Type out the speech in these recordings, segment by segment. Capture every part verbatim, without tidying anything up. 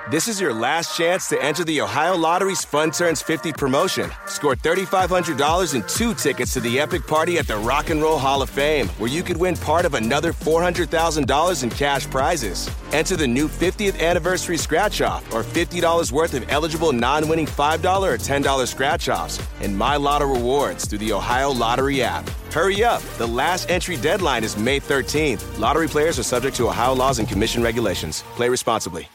This is your last chance to enter the Ohio Lottery's Fun Turns fifty promotion. Score three thousand five hundred dollars and two tickets to the epic party at the Rock and Roll Hall of Fame, where you could win part of another four hundred thousand dollars in cash prizes. Enter the new fiftieth anniversary scratch-off or fifty dollars worth of eligible non-winning five dollars or ten dollars scratch-offs and My Lotto rewards through the Ohio Lottery app. Hurry up. The last entry deadline is May thirteenth. Lottery players are subject to Ohio laws and commission regulations. Play responsibly.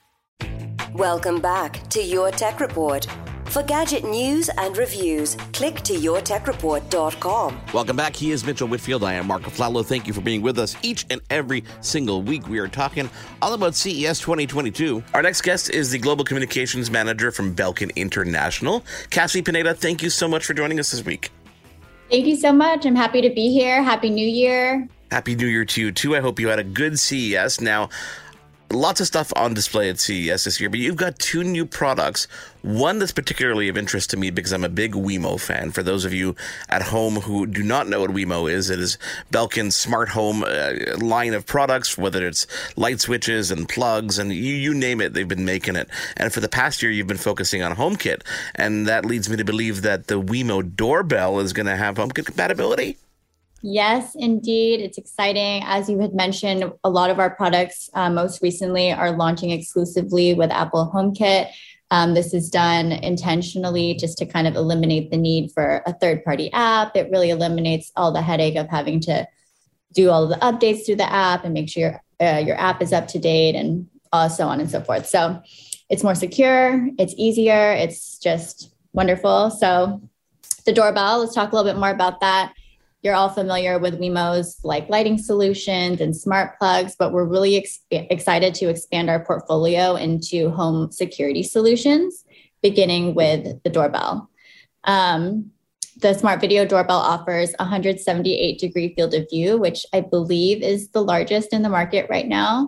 Welcome back to Your Tech Report. For gadget news and reviews, click to your tech report dot com. Welcome back. He is Mitchell Whitfield. I am Marco Flallo. Thank you for being with us each and every single week. We are talking all about C E S twenty twenty-two. Our next guest is the Global Communications Manager from Belkin International. Cassie Pineda, thank you so much for joining us this week. Thank you so much. I'm happy to be here. Happy New Year. Happy New Year to you, too. I hope you had a good C E S. Now, lots of stuff on display at C E S this year, but you've got two new products. One that's particularly of interest to me because I'm a big Wemo fan. For those of you at home who do not know what Wemo is, it is Belkin's smart home uh, line of products, whether it's light switches and plugs and you, you name it, they've been making it. And for the past year, you've been focusing on HomeKit. And that leads me to believe that the Wemo doorbell is going to have HomeKit compatibility. Yes, indeed. It's exciting. As you had mentioned, a lot of our products uh, most recently are launching exclusively with Apple HomeKit. Um, this is done intentionally just to kind of eliminate the need for a third-party app. It really eliminates all the headache of having to do all of the updates through the app and make sure your, uh, your app is up to date and uh, so on and so forth. So it's more secure, it's easier, it's just wonderful. So the doorbell, let's talk a little bit more about that. You're all familiar with Wemo's like lighting solutions and smart plugs, but we're really ex- excited to expand our portfolio into home security solutions, beginning with the doorbell. Um, the smart video doorbell offers one hundred seventy-eight degree field of view, which I believe is the largest in the market right now.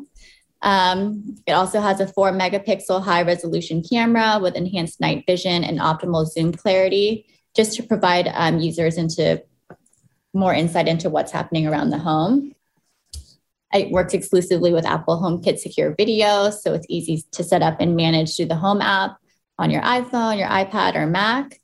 Um, it also has a four megapixel high resolution camera with enhanced night vision and optimal zoom clarity, just to provide um, users into more insight into what's happening around the home. It works exclusively with Apple HomeKit Secure Video, so it's easy to set up and manage through the Home app on your iPhone, your iPad, or Mac.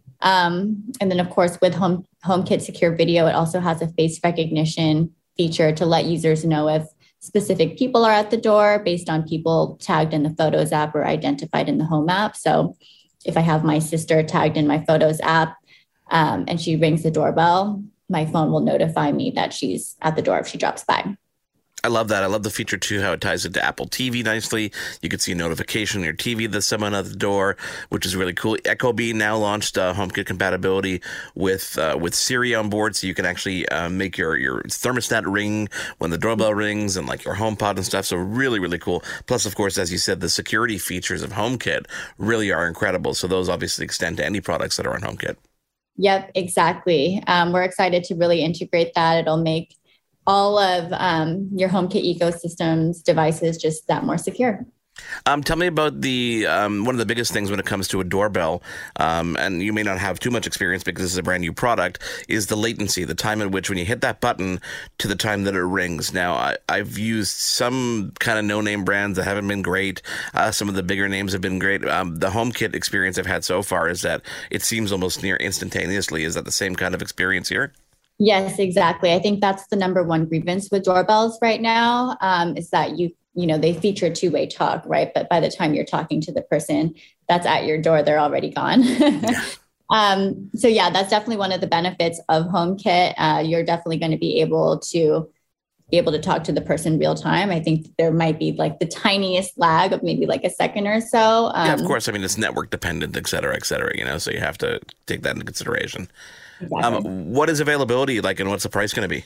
Um, and then, of course, with Home HomeKit Secure Video, it also has a face recognition feature to let users know if specific people are at the door based on people tagged in the Photos app or identified in the Home app. So if I have my sister tagged in my Photos app um, and she rings the doorbell, my phone will notify me that she's at the door if she drops by. I love that. I love the feature, too, how it ties into Apple T V nicely. You can see a notification on your T V that someone at the door, which is really cool. Ecobee now launched uh, HomeKit compatibility with uh, with Siri on board, so you can actually uh, make your, your thermostat ring when the doorbell rings and like your HomePod and stuff. So really, really cool. Plus, of course, as you said, the security features of HomeKit really are incredible. So those obviously extend to any products that are on HomeKit. Yep, exactly. Um, we're excited to really integrate that. It'll make all of um, your HomeKit ecosystem's devices just that more secure. Um, tell me about the um, one of the biggest things when it comes to a doorbell, um, and you may not have too much experience because this is a brand new product, is the latency, the time at which when you hit that button to the time that it rings. Now, I, I've used some kind of no-name brands that haven't been great. Uh, some of the bigger names have been great. Um, the HomeKit experience I've had so far is that it seems almost near instantaneously. Is that the same kind of experience here? Yes, exactly. I think that's the number one grievance with doorbells right now, um, is that you you know, they feature two-way talk, right? But by the time you're talking to the person that's at your door, they're already gone. Yeah. um, so yeah, that's definitely one of the benefits of HomeKit. Uh, you're definitely going to be able to be able to talk to the person real time. I think there might be like the tiniest lag of maybe like a second or so. Um, yeah, of course. I mean, it's network dependent, et cetera, et cetera, you know, so you have to take that into consideration. Exactly. Um, what is availability like and what's the price going to be?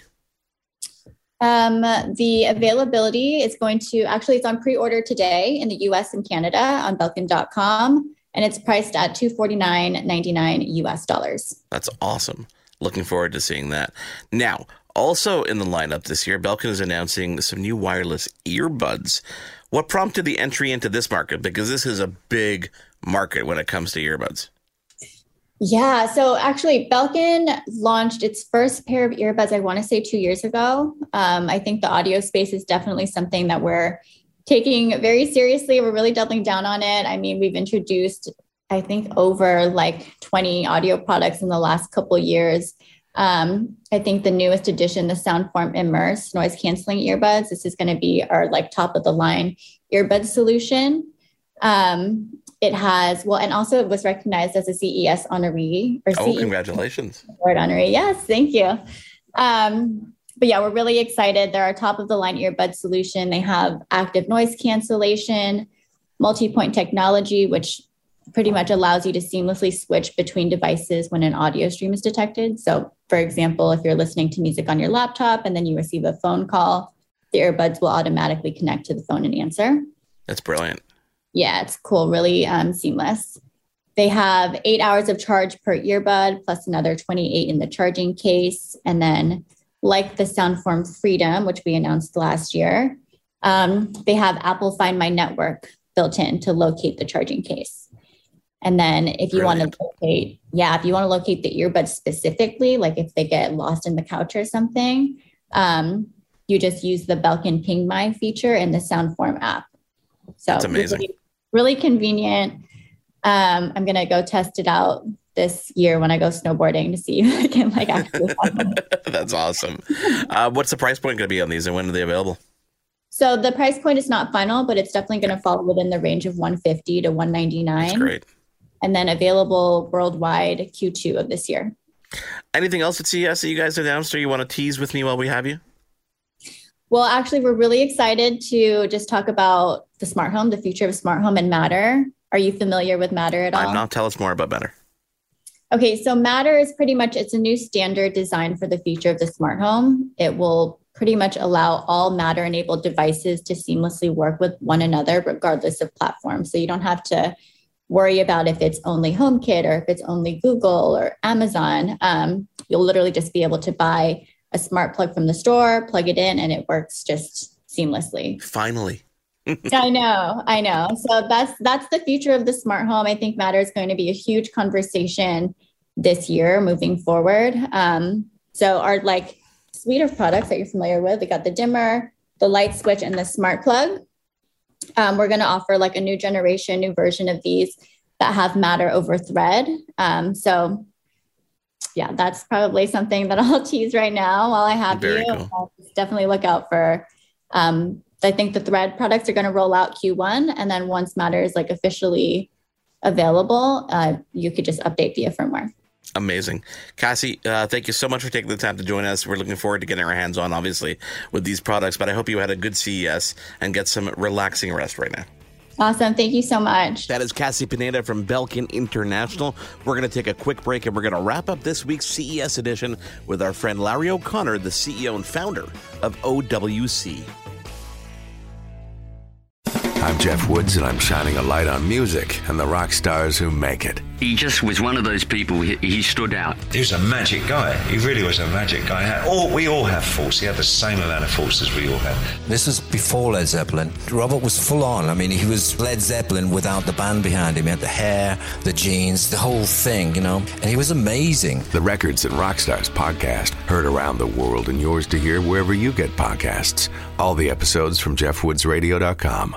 Um, the availability is going to, actually it's on pre-order today in the U S and Canada on Belkin dot com, and it's priced at two hundred forty-nine ninety-nine U S dollars. That's awesome. Looking forward to seeing that. Now, also in the lineup this year, Belkin is announcing some new wireless earbuds. What prompted the entry into this market? Because this is a big market when it comes to earbuds. Yeah, so actually Belkin launched its first pair of earbuds, I want to say two years ago. Um, I think the audio space is definitely something that we're taking very seriously. We're really doubling down on it. I mean, we've introduced, I think, over like twenty audio products in the last couple of years. Um, I think the newest addition, the Soundform Immerse noise canceling earbuds. This is going to be our like top of the line earbud solution. Um, it has, well, and also it was recognized as a C E S honoree. Or oh, C E S congratulations. Award honoree. Yes, thank you. Um, but yeah, we're really excited. They're our top of the line earbud solution. They have active noise cancellation, multi-point technology, which pretty much allows you to seamlessly switch between devices when an audio stream is detected. So for example, if you're listening to music on your laptop and then you receive a phone call, the earbuds will automatically connect to the phone and answer. That's brilliant. Yeah, it's cool. Really um, seamless. They have eight hours of charge per earbud, plus another twenty-eight in the charging case. And then like the Soundform Freedom, which we announced last year, um, they have Apple Find My Network built in to locate the charging case. And then if you Brilliant. want to locate, yeah, if you want to locate the earbuds specifically, like if they get lost in the couch or something, um, you just use the Belkin Ping My feature in the Soundform app. So that's amazing. Really, really convenient. Um, I'm going to go test it out this year when I go snowboarding to see if I can like actually. That's awesome. Uh, what's the price point going to be on these and when are they available? So the price point is not final, but it's definitely going to fall within the range of one fifty to one ninety-nine. That's great. And then available worldwide Q two of this year. Anything else at C E S that you guys announced or you want to tease with me while we have you? Well, actually, we're really excited to just talk about the smart home, the future of smart home and Matter. Are you familiar with Matter at all? I'm not. Tell us more about Matter. Okay, so Matter is pretty much, it's a new standard designed for the future of the smart home. It will pretty much allow all Matter-enabled devices to seamlessly work with one another, regardless of platform. So you don't have to worry about if it's only HomeKit or if it's only Google or Amazon. Um, you'll literally just be able to buy a smart plug from the store, plug it in, and it works just seamlessly. Finally. I know, I know. So that's that's the future of the smart home. I think Matter is going to be a huge conversation this year moving forward. Um, so our like suite of products that you're familiar with, we got the dimmer, the light switch, and the smart plug. Um, we're going to offer like a new generation, new version of these that have Matter over Thread. Um, so yeah, that's probably something that I'll tease right now while I have Very you. Cool. I'll definitely look out for, um, I think the Thread products are going to roll out Q one. And then once Matter is like officially available, uh, you could just update via firmware. Amazing. Cassie, uh, thank you so much for taking the time to join us. We're looking forward to getting our hands on, obviously, with these products, but I hope you had a good C E S and get some relaxing rest right now. Awesome. Thank you so much. That is Cassie Pineda from Belkin International. We're going to take a quick break and we're going to wrap up this week's C E S edition with our friend Larry O'Connor, the C E O and founder of O W C. I'm Jeff Woods, and I'm shining a light on music and the rock stars who make it. He just was one of those people, he, he stood out. He was a magic guy. He really was a magic guy. All, we all have faults. He had the same amount of faults as we all have. This was before Led Zeppelin. Robert was full on. I mean, he was Led Zeppelin without the band behind him. He had the hair, the jeans, the whole thing, you know, and he was amazing. The Records and Rockstars podcast, heard around the world and yours to hear wherever you get podcasts. All the episodes from jeff woods radio dot com.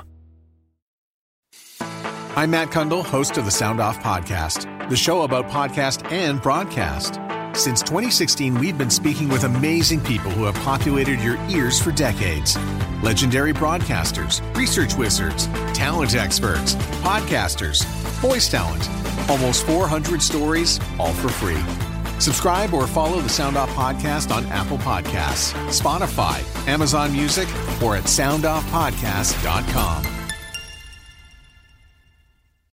I'm Matt Kundle, host of the Sound Off Podcast, the show about podcast and broadcast. Since twenty sixteen, we've been speaking with amazing people who have populated your ears for decades. Legendary broadcasters, research wizards, talent experts, podcasters, voice talent. Almost four hundred stories, all for free. Subscribe or follow the Sound Off Podcast on Apple Podcasts, Spotify, Amazon Music, or at sound off podcast dot com.